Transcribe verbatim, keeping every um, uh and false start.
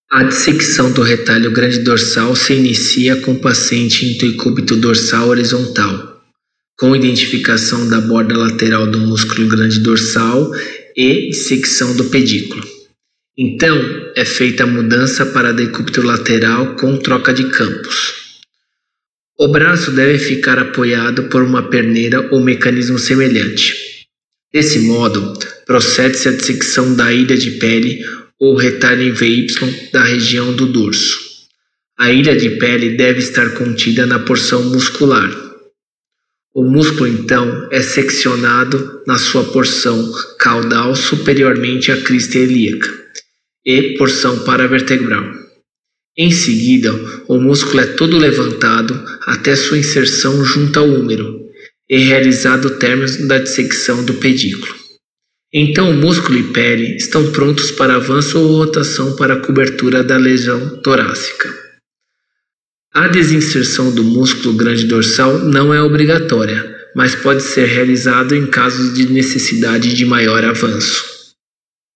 A dissecção do retalho grande dorsal se inicia com o paciente em decúbito dorsal horizontal, com identificação da borda lateral do músculo grande dorsal e dissecção do pedículo. Então, é feita a mudança para decúbito lateral com troca de campos. O braço deve ficar apoiado por uma perneira ou mecanismo semelhante. Desse modo, procede-se a dissecção da ilha de pele ou retalho em V Y da região do dorso. A ilha de pele deve estar contida na porção muscular. O músculo, então, é seccionado na sua porção caudal superiormente à crista ilíaca e porção paravertebral. Em seguida, o músculo é todo levantado até sua inserção junto ao úmero e realizado o término da dissecção do pedículo. Então, o músculo e pele estão prontos para avanço ou rotação para a cobertura da lesão torácica. A desinserção do músculo grande dorsal não é obrigatória, mas pode ser realizada em casos de necessidade de maior avanço.